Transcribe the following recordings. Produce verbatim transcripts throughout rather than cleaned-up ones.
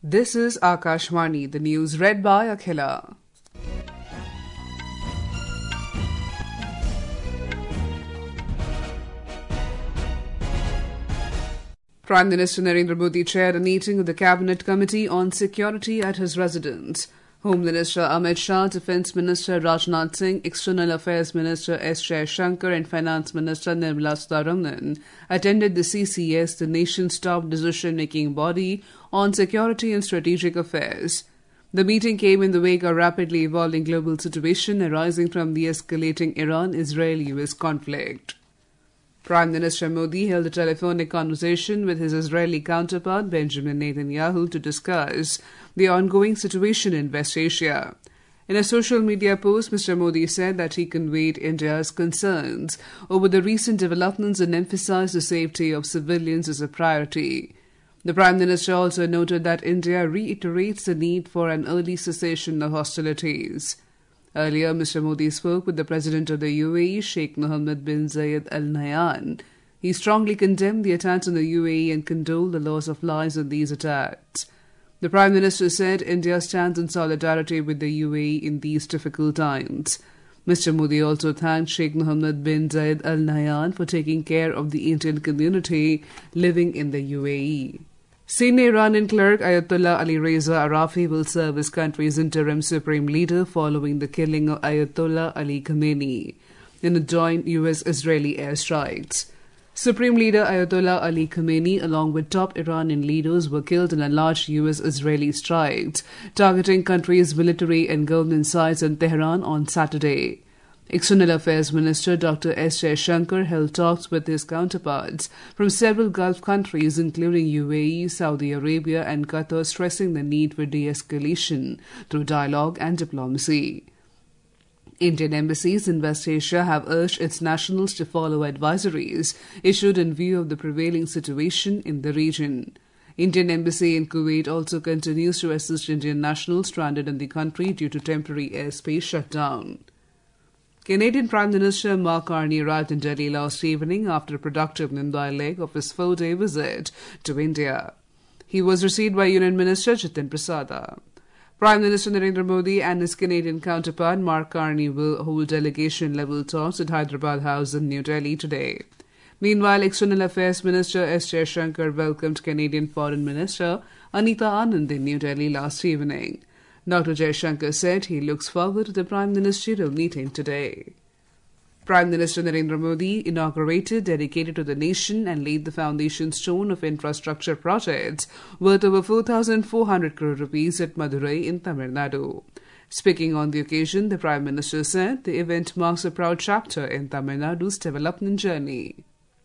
This is Akashvani, the news read by Akhila. Prime Minister Narendra Modi chaired a meeting of the Cabinet Committee on Security at his residence. Home Minister Amit Shah, Defence Minister Rajnath Singh, External Affairs Minister S. Jaishankar and Finance Minister Nirmala Sitharaman attended the C C S, the nation's top decision-making body on security and strategic affairs. The meeting came in the wake of a rapidly evolving global situation arising from the escalating Iran-Israel-U S conflict. Prime Minister Modi held a telephonic conversation with his Israeli counterpart Benjamin Netanyahu to discuss the ongoing situation in West Asia. In a social media post, Mister Modi said that he conveyed India's concerns over the recent developments and emphasized the safety of civilians as a priority. The Prime Minister also noted that India reiterates the need for an early cessation of hostilities. Earlier, Mister Modi spoke with the President of the U A E, Sheikh Mohammed bin Zayed Al Nahyan. He strongly condemned the attacks on the U A E and condoled the loss of lives in these attacks. The Prime Minister said India stands in solidarity with the U A E in these difficult times. Mister Modi also thanked Sheikh Mohammed bin Zayed Al Nahyan for taking care of the Indian community living in the U A E. Senior Iranian cleric Ayatollah Ali Reza Arafi will serve as country's interim supreme leader following the killing of Ayatollah Ali Khamenei in a joint U S-Israeli airstrikes. Supreme Leader Ayatollah Ali Khamenei, along with top Iranian leaders, were killed in a large U S-Israeli strike targeting country's military and government sites in Tehran on Saturday. External Affairs Minister Doctor S. Jaishankar held talks with his counterparts from several Gulf countries, including U A E, Saudi Arabia and Qatar, stressing the need for de-escalation through dialogue and diplomacy. Indian embassies in West Asia have urged its nationals to follow advisories issued in view of the prevailing situation in the region. Indian embassy in Kuwait also continues to assist Indian nationals stranded in the country due to temporary airspace shutdown. Canadian Prime Minister Mark Carney arrived in Delhi last evening after a productive Mumbai leg of his four-day visit to India. He was received by Union Minister Jitin Prasada. Prime Minister Narendra Modi and his Canadian counterpart Mark Carney will hold delegation-level talks at Hyderabad House in New Delhi today. Meanwhile, External Affairs Minister S. Jaishankar welcomed Canadian Foreign Minister Anita Anand in New Delhi last evening. Doctor Jaishankar said he looks forward to the Prime Ministerial meeting today. Prime Minister Narendra Modi inaugurated, dedicated to the nation and laid the foundation stone of infrastructure projects worth over four thousand four hundred crore rupees at Madurai in Tamil Nadu. Speaking on the occasion, the Prime Minister said the event marks a proud chapter in Tamil Nadu's development journey.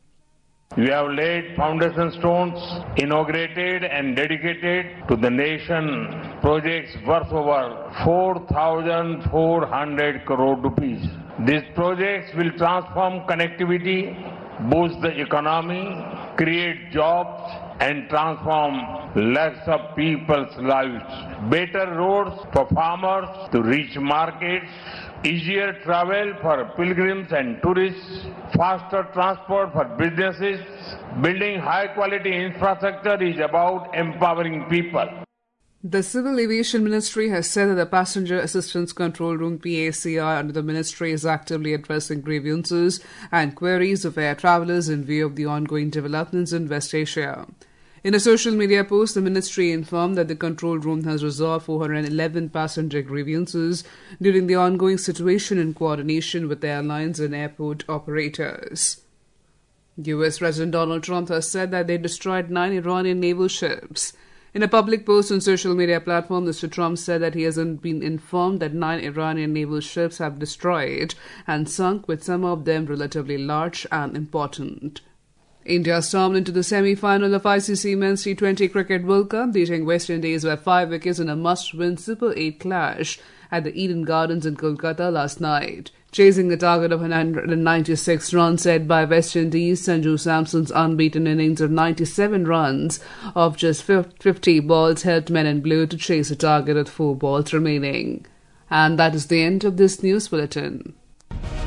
We have laid foundation stones, inaugurated and dedicated to the nation projects worth over four thousand four hundred crore rupees. These projects will transform connectivity, boost the economy, create jobs and transform lakhs of people's lives. Better roads for farmers to reach markets, easier travel for pilgrims and tourists, faster transport for businesses. Building high-quality infrastructure is about empowering people. The Civil Aviation Ministry has said that the Passenger Assistance Control Room P A C I under the ministry is actively addressing grievances and queries of air travellers in view of the ongoing developments in West Asia. In a social media post, the ministry informed that the control room has resolved four hundred eleven passenger grievances during the ongoing situation in coordination with airlines and airport operators. U S President Donald Trump has said that they destroyed nine Iranian naval ships. In a public post on social media platform, Mister Trump said that he hasn't been informed that nine Iranian naval ships have destroyed and sunk, with some of them relatively large and important. India stormed into the semi-final of I C C Men's T twenty Cricket World Cup, beating West Indies by five wickets in a must-win Super eight clash at the Eden Gardens in Kolkata last night. Chasing a target of one hundred ninety-six runs set by West Indies, Sanju Samson's unbeaten innings of ninety-seven runs of just fifty balls helped Men in Blue to chase a target with four balls remaining. And that is the end of this news bulletin.